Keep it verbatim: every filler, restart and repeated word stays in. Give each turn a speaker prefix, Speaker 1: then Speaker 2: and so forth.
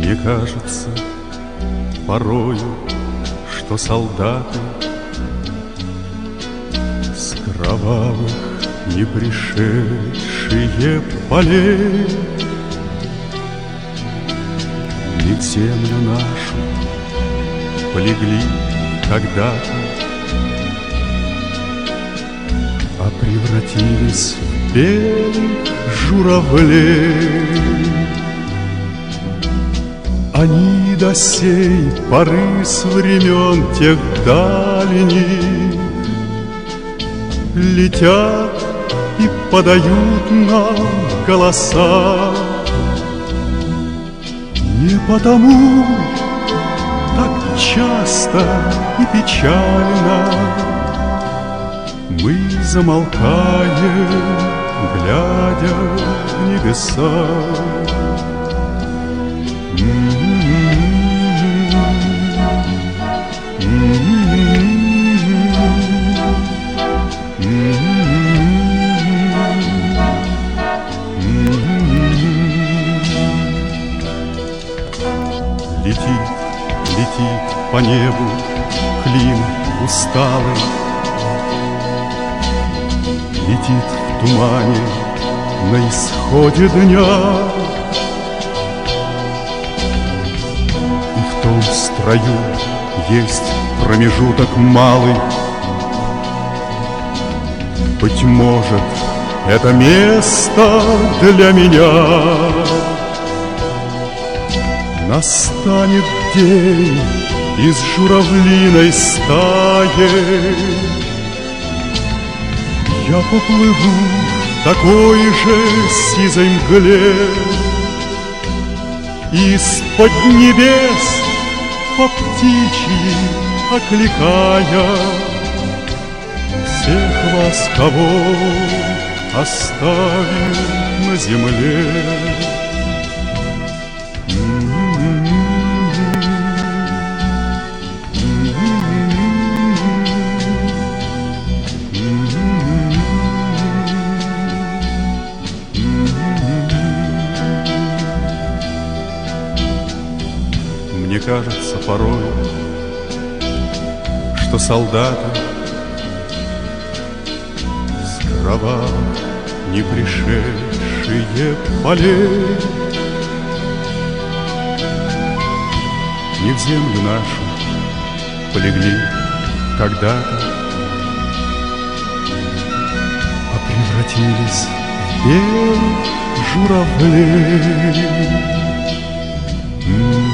Speaker 1: Мне кажется порою, что солдаты с кровавых не пришедшие полей не в землю нашу полегли когда-то, а превратились в белых журавлей. Они до сей поры с времен тех дальних летят и подают нам голоса. Не потому так часто и печально мы замолкаем, глядя в небеса. Летит, летит по небу Клим усталый, летит в тумане на исходе дня. И в том строю есть промежуток малый. Быть может, это место для меня. Настанет день из журавлиной стаи, я поплыву в такой же сизой мгле. Из-под небес по птичьи окликая всех вас, кого оставил на земле. Мне кажется порой, что солдаты с кровавых не пришедшие полей не в землю нашу полегли когда-то, а превратились в белых журавлей.